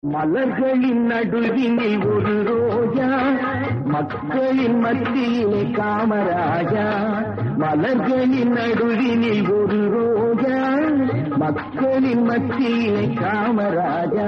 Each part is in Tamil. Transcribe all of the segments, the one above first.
மலர்களின் நடுவினில் ஒரு ரோஜா, மக்களின் மத்தியிலே காமராஜா. மலர்களின் நடுவினில் ஒரு ரோஜா, மக்களின் மத்தியிலே காமராஜா.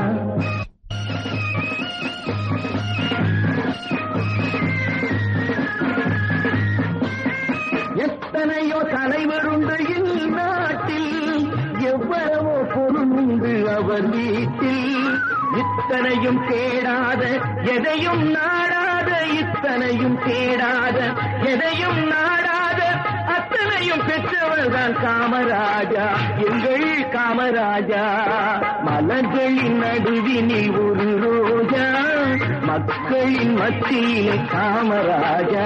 எத்தனையோ தலைவருண்டு இந்நாட்டில், எவ்வளவோ பொருள் உண்டு அவர் வீட்டில். இத்தனையும் தேடாத எதையும் நாடாத, இத்தனையும் தேடாத எதையும் நாடாத, அத்தனையும் பெற்றவர்தான் காமராஜா, எங்கள் காமராஜா. மலர்களின் நடுவினில் ஒரு ரோஜா, மக்களின் மத்தியிலே காமராஜா.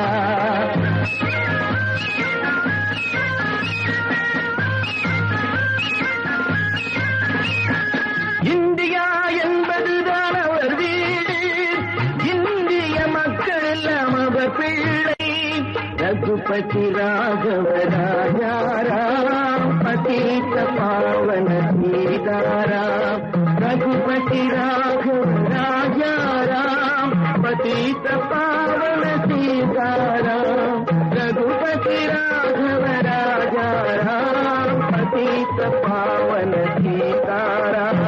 இந்தியா என்பதுதான் அவர் வீடு, இந்திய மக்கள் எல்லாம் அவர் பிள்ளை. ரகுபதி ராகவ ராஜாராம், பதீத பாவன சீதாராம். ரகுபதி ராகவ ராஜாராம், பதீத பாவன சீதாராம். ரகுபதி ராகவ ராஜாராம், பதீத பாவன சீதாராம்.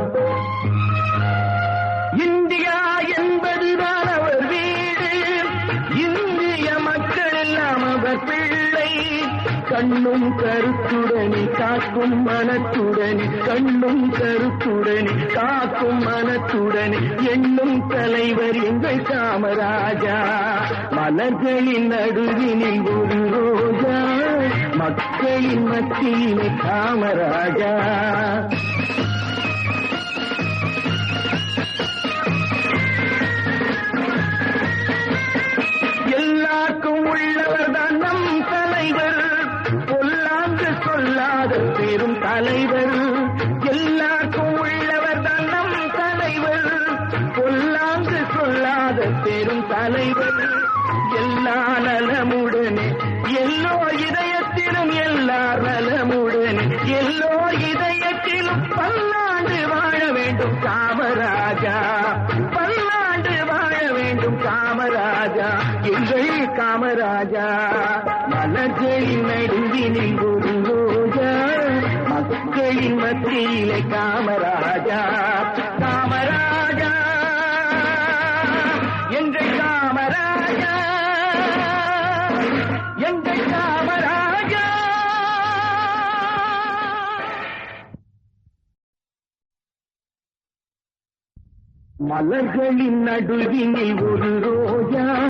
இந்தியா என்பதுதான் அவர் வீடு, இந்திய மக்கள் எல்லாம் அவர் பிள்ளை. கண்ணும் கருத்துடனே காக்கும் மனத்துடனே, கண்ணும் கருத்துடனே காக்கும் மனத்துடனே எண்ணும் தலைவர் எங்கள் காமராஜா. மலர்களின் நடுவினில் ஒரு ரோஜா, மக்களின் மத்தியிலே காமராஜா. எல்லாருக்கும் உள்ளவர் தான் நம் தலைவர், பொல்லாங்கு சொல்லாத பெரும் தலைவர். எல்லாருக்கும் உள்ளவர் தான் நம் தலைவர், பொல்லாங்கு சொல்லாத பெரும் தலைவர். எல்லா நலமுடனே எல்லோர் இதயத்திலும், எல்லார் நலமுடனே எல்லோர் இதயத்திலும் பல்லாண்டு வாழ வேண்டும் காமராஜா, பல்லாண்டு வாழ வேண்டும் காமராஜா, எங்கள் காமராஜா. மலர்களின் நடுவினில் ஒரு ரோஜா, மக்களின் மத்தியிலே காமராஜா. காமராஜா எங்கள் காமராஜா, எங்கள் காமராஜா. மலர்களின் நடுவினில் ஒரு ரோஜா,